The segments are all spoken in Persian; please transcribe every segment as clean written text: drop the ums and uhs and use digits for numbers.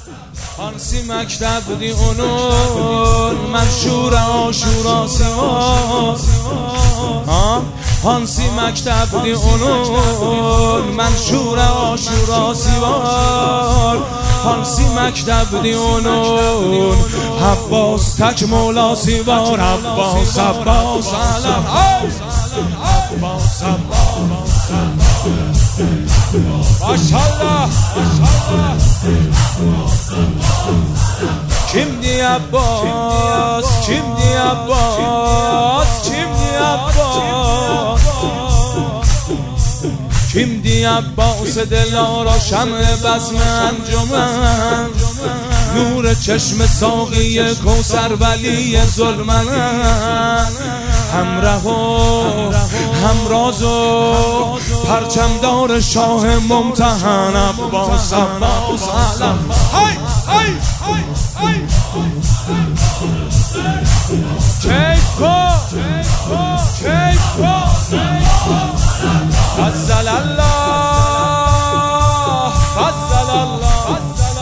هانسی مکتب بودی اونون منشور آشورا سیوار هانسی مکتب بودی اونون منشور آشورا سیوار هانسی مکتب بودی اونون عباس تک مولا سیوار عباس عباس علم عباس عباس ماشاءالله kim دی عباس kim دی عباس kim دی عباس kim دی عباس دلارا شمع بزم انجمن نور چشم ساقی کوثر ولی ظلمن همراه و همراز و پرچمدار شاه ممتحن عباس عباس علم های های های کیف کن کیف کن فضل الله فضل الله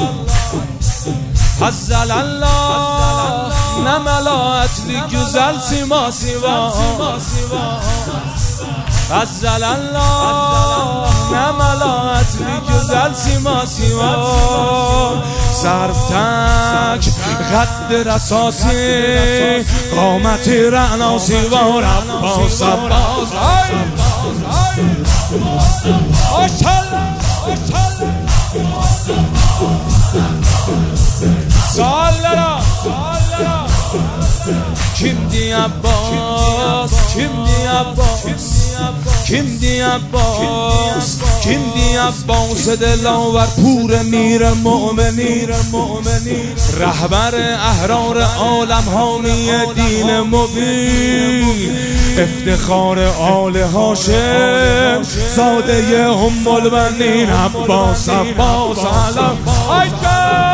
فضل الله نه ملاحت لی güzel سیما سیوا فضل الله نه ملاحت لی güzel سیما سیوا صرف تک قد رساسی قامت رعنا سیوار عباس عباس سالرا kim دی عباس kim دی عباس kim دی عباس kim دی عباس دلاور پور میر مؤمنین رهبر احرار عالم حامی دین مبین افتخار آل هاشم زاده ام البنین عباس عباس علم